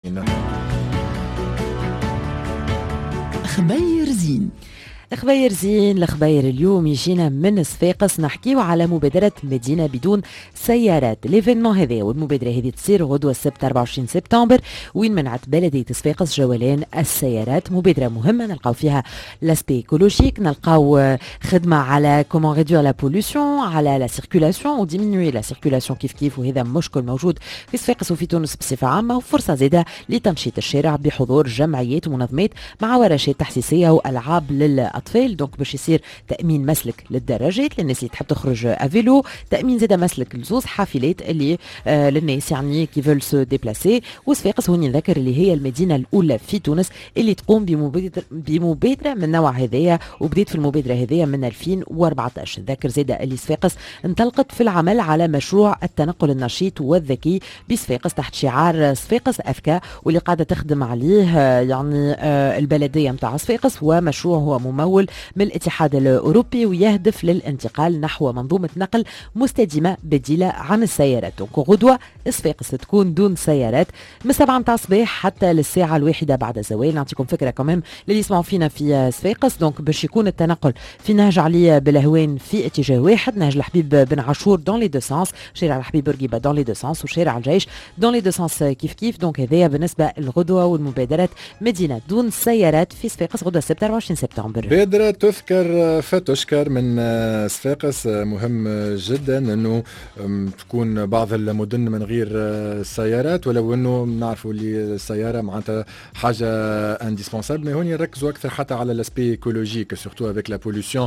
خبير زين. خبير زين الخبير اليوم يجينا من صفاقس نحكيو على مبادرة مدينة بدون سيارات. ليفينمون هذا والمبادرة هذه تصير غدوة السبت 24 سبتمبر وين منعت بلدية صفاقس جولان السيارات. مبادرة مهمة نلقاو فيها لاسبي ايكولوجيك، نلقاو خدمة على كومون ريدوير لا بوليسيون، على لا سيركولاسيون وديمينوي لا سيركولاسيون كيف وهذا مشكل موجود في صفاقس وفي تونس بصفة عامة، وفرصة زادة لتنشيط الشارع بحضور جمعيات ومنظمات مع ورشات تحسيسية وألعاب للأطفال. دونك باش يصير تأمين مسلك للدراجات للناس اللي تحب تخرج افيلو، تأمين زاده مسلك لزوز حافلات اللي للناس يعني كي فول سو ديبلاسي. وصفاقس هوني نذكر اللي هي المدينة الأولى في تونس اللي تقوم بمبادرة من النوع هذايا، وبديت في المبادرة هذايا من 2014. ذكر زاده اللي صفاقس انطلقت في العمل على مشروع التنقل النشيط والذكي بصفاقس تحت شعار صفاقس أذكى، واللي قاعدة تخدم عليه يعني البلدية متاع صفاقس، ومشروع هو ممول من الاتحاد الأوروبي ويهدف للانتقال نحو منظومة نقل مستدامة بديلة عن السيارات. دونك غدوة صفاقس تكون دون سيارات من 7 متاع الصباح حتى للساعة 1 بعد الزوال. نعطيكم فكرة كمان اللي يسمعوا فينا في صفاقس. دونك باش يكون التنقل في نهج علي بالهوان في اتجاه واحد، نهج الحبيب بن عاشور دون لي دو سانس، شارع الحبيب بورقيبة دون لي دو سانس، وشارع الجيش دون لي دو سانس كيف. دونك هذايا بالنسبة للغدوة والمبادرات مدينة دون سيارات في صفاقس غدوة السبت 24 سبتمبر. بادرة تذكر فتشكر من صفاقس. مهم جدا انه تكون بعض المدن من غير السيارات، ولو انه نعرفوا اللي السيارة معناتها حاجة انديسبونسابل، مي هوني نركزوا اكثر حتى على الاسبي ايكولوجيك سورتو افيك لا بوليسيون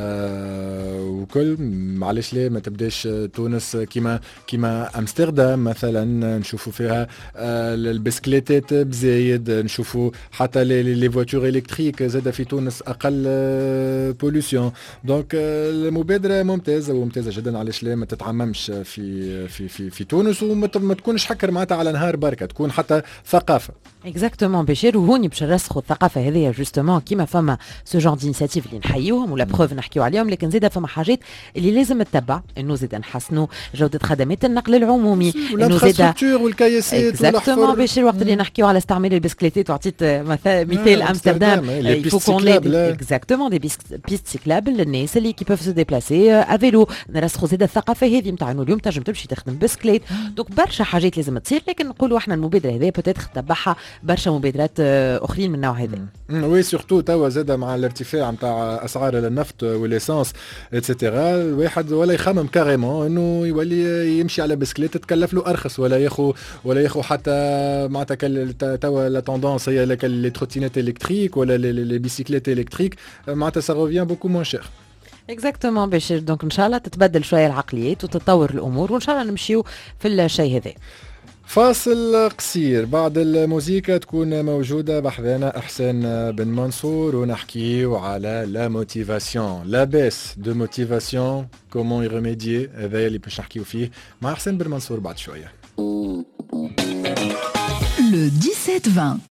وكل. معلش ليه ما تبداش تونس كيما امستردام مثلا، نشوفوا فيها البسكليتات بزايد، نشوفوا حتى لي فواتور الكتريك زاد في تونس اقل بوليسيون. دونك المبادره ممتازه جدا. علاش لا ما تتعممش في تونس وما تكونش حكر معناتها على نهار بركه، تكون حتى ثقافه. اكزاكتومون بشير، وهوني باش نرسخوا الثقافه هذه جوستومون كيما فما سو جون دينيسياتيف اللي نحيوهم ولا بروف نحكيو عليهم، لكن زيد فما حاجات اللي لازم تتبع، انه زيد نحسنوا جوده خدمات النقل العمومي، انه زيد والكياسات اكزاكتومون بشير. وقت اللي نحكيو على استعمال البسكليتات وعطيت مثال امستردام، يفوكون اكزاكتومون دي بيست سيكلابل للناس اللي كي بوف سو ديبلاسي افيلو. نرسخوا زيد الثقافه هذه نتاع انه اليوم تنجم تمشي تخدم بسكليت. دونك برشا حاجات لازم تصير، لكن نقولوا احنا المبادره هذه بوتيتر تتبعها برشا مبادرات اخرين من النوع هذا. وي سورتو توا زاد مع الارتفاع نتاع اسعار النفط والاسانس اتسيتيرا، الواحد ولا يخمم كاريمون انه يولي يمشي على بسكليت تكلف له ارخص، ولا ياخو حتى معناتها توا لا توندونس هي لي تروتينيت الكتريك ولا لي بيسيكليت الكتريك، معناتها سا روفيان بوكو موان شير. اكزاكتومون بشير. دونك ان شاء الله تتبدل شويه العقليات وتتطور الامور، وان شاء الله نمشيو في الشيء هذا. فاصل قصير، بعد الموسيقى تكون موجودة بحذانا إحسان بن منصور ونحكيو على لا موتيفاسيون، لا بيس دو موتيفاسيون، كومون يريميديي. هذا اللي باش نحكيو فيه مع إحسان بن منصور بعد شوية. Le 17-20